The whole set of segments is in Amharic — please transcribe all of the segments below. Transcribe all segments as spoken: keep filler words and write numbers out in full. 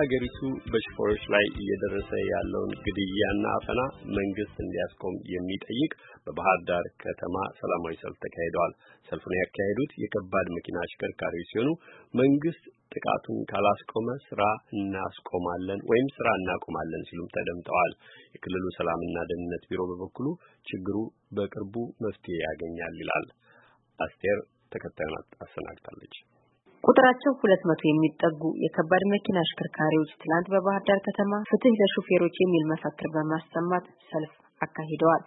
ሀገሪቱ በሹፌሮች ላይ እየደረሰ ያለውን ግድያና አፈና መንግስት እንዲያስቆም የሚጠይቅ በባህር ዳር ከተማ ሰላማዊ ሰልፍ ተካሂዷል። ሰልፉን ያካሄዱት የከባድ መኪና አሽከርካሪዎች ሲሆኑ መንግስት ጥቃቱን ካላስቆመ ስራ እናስቆማለን ወይም ስራ እናቆማለን ሲሉም ተደምጠዋል። የክልሉ ሰላምና ደህንነት ቢሮ በበኩሉ ችግሩ በቅርቡ መፍትሄ ያገኛል ይላል። አስቴር ተከታዩን አሰናድታለች። ቁጥራቸው ሁለት መቶ የሚጠጉ የከባድ መኪና አሽከርካሪዎች ትላንት በባህር ዳር ከተማ ፍትህ ለሹፌሮች የሚል መፈክር በማሰማት ሰልፍ አካሂደዋል።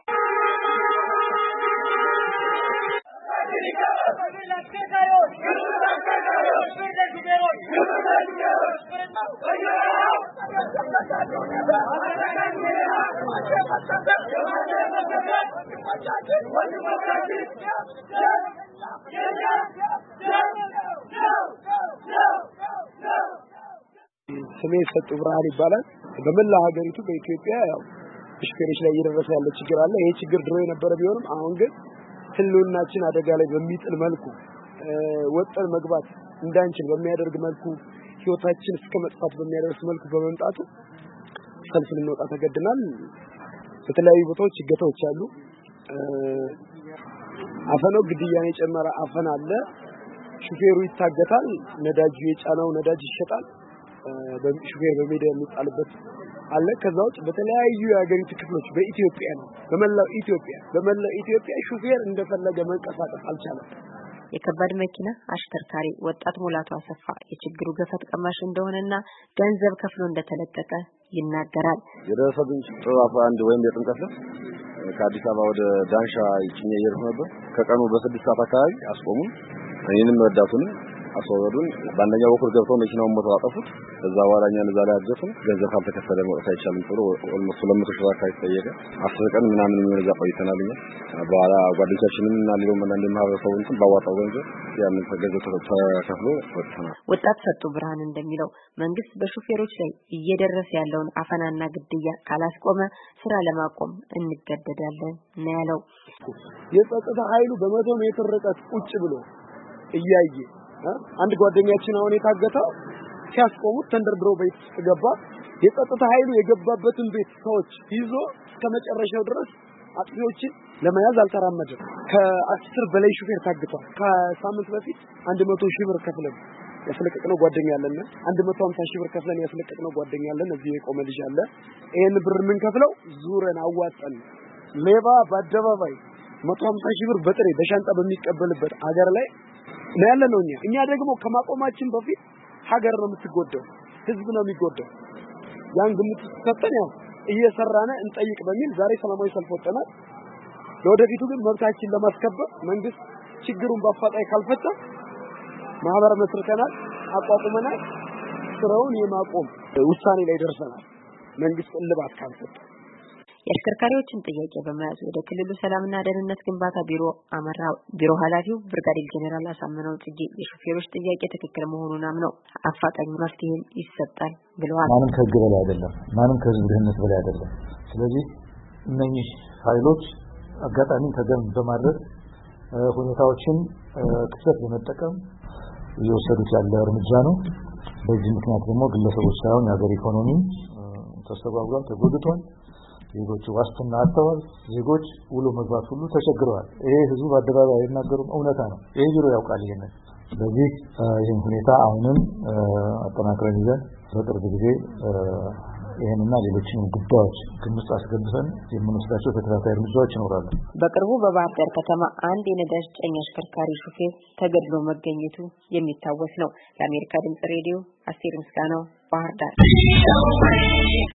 ስሜ ሰጡ ብርሃን ይባላል። በመላ ሀገሪቱ በኢትዮጵያ ያው ሹፌሮች ላይ እየደረሰ ያለ ችግር አለ። ይሄ ችግር ድሮ የነበረ ቢሆንም አሁን ግን ህልውናችን አደጋ ላይ በሚጥል መልኩ ወጥተን መግባት እንዳንችል በሚያደርግ መልኩ ህይወታችን እስከ መጥፋት በሚያደርስ መልኩ በመምጣቱ ሰልፍ ልንወጣ ተገድናል። በተለያዩ ቦታዎች እገታዎች አሉ። አፈናው ግድያን የጨመረ አፈና አለ። ሹፌሩ ይታገታል። ነዳጁ የጫነው ነዳጅ ይሸጣል። በሹፌር በሜዳ የሚጣልበት አለ። ከዛው በተለያዩ የሀገሪቱ ክፍሎች በኢትዮጵያ ነው በመላው ኢትዮጵያ በመላው ኢትዮጵያ ሹፌር እንደፈለገ መንቀሳቀስ አልቻለም። የከባድ መኪና አሽከርካሪ ወጣት ሙላቱ አሰፋ የችግሩ ገፈት ቀማሽ እንደሆነና ገንዘብ ከፍሎ እንደተለቀቀ ይናገራል። የደረሰብኝ ጥዋፍ አንድ ወይም የጥንቀት ከአዲስ አበባ ወደ ዳንሻ ይጭኝ እየሄድኩ ነበር። ከቀኑ በስድስት ሰዓት አካባቢ አስቆሙን። እኔንም ረዳቱን አስወረዱን። ባንደኛው በኩል ገብተው መኪናውን ሞተው አጠፉት። ከዛ በኋላኛ ለዛ ላይ አጀቱን ገንዘብ ካልተከፈለ መውጣት አይቻልም ብሎ ኦልሞስት ሁለት መቶ ሺህ አካባቢ ጠየቀ። አስር ቀን ምናምን የሚወዛ ቆይተናል። በኋላ ጓደኞቻችንም እና ሌላው መንደር ማህበረሰቡን ባዋጣው ገንዘብ ያንን ገንዘብ ተከፍሎ ወጥተናል። ወጣት ሰጡ ብርሃን እንደሚለው መንግስት በሹፌሮች ላይ እየደረሰ ያለውን አፈናና ግድያ ካላስቆመ ስራ ለማቆም እንገደዳለን ነው ያለው። የጸጥታ ኃይሉ በመቶ ሜትር ርቀት ቁጭ ብሎ እያየ አንድ ጓደኛችን አሁን የታገተው ሲያስቆሙት ተንደርድሮ ቤት ገባ። የጸጥታ ኃይሉ የገባበትን ቤት ሰዎች ይዞ እስከመጨረሻው ድረስ አጥፊዎችን ለመያዝ አልተራመደም። ከአስር በላይ ሹፌር ታግቷል። ከሳምንት በፊት አንድ መቶ ሺህ ብር ከፍለን ያስለቀቅነው ጓደኛ አለና አንድ መቶ ሃምሳ ሺህ ብር ከፍለን ያስለቀቅነው ጓደኛ አለን። እዚህ የቆመ ልጅ አለ። ይሄን ብር ምን ከፍለው ዙረን አዋጣን። ሌባ በአደባባይ መቶ ሃምሳ ሺህ ብር በጥሬ በሻንጣ በሚቀበልበት አገር ላይ ነው ያለነው። እኛ እኛ ደግሞ ከማቆማችን በፊት ሀገር ነው የምትጎደው፣ ህዝብ ነው የሚጎደው። ያን ግምት ተሰጠን ያው እየሰራነ እንጠይቅ በሚል ዛሬ ሰላማዊ ሰልፍ ወጥተናል። ለወደፊቱ ግን መብታችን ለማስከበር መንግስት ችግሩን በአፋጣኝ ካልፈታ ማህበር መስርተናል፣ አቋቁመናል። ስራውን የማቆም ውሳኔ ላይ ደርሰናል። መንግስት እልባት ካልሰጠ የአሽከርካሪዎችን ጥያቄ በመያዝ ወደ ክልሉ ሰላምና ደህንነት ግንባታ ቢሮ አመራ። ቢሮ ኃላፊው ብርጋዴር ጄኔራል አሳምነው ጽጌ የሹፌሮች ጥያቄ ትክክል መሆኑን አምነው አፋጣኝ መፍትሄ ይሰጣል ብለዋል። ማንም ከህግ በላይ አይደለም፣ ማንም ከህዝብ ደህንነት በላይ አይደለም። ስለዚህ እነኚህ ኃይሎች አጋጣሚ ተገን በማድረግ ሁኔታዎችን ክፍተት በመጠቀም እየወሰዱት ያለ እርምጃ ነው። በዚህ ምክንያት ደግሞ ግለሰቦች ሳይሆን የሀገር ኢኮኖሚ ተስተጓጉሏል፣ ተጎድቷል። ዜጎች ዋስትና አጥተዋል። ዜጎች ውሎ መግባት ሁሉ ተቸግረዋል። ይሄ ህዝቡ በአደባባይ የሚናገሩም እውነታ ነው። ይሄ ቢሮ ያውቃል ይሄንን። ስለዚህ ይህን ሁኔታ አሁንም አጠናክረን ይዘን በቅርብ ጊዜ ይሄንና ሌሎችን ጉዳዮች ግምት አስገብተን የምንወስዳቸው ተከታታይ እርምጃዎች ይኖራሉ። በቅርቡ በባህር ዳር ከተማ አንድ የነዳጅ ጫኝ አሽከርካሪ ሹፌር ተገድሎ መገኘቱ የሚታወስ ነው። ለአሜሪካ ድምጽ ሬዲዮ አስቴር ምስጋናው ባህር ዳር።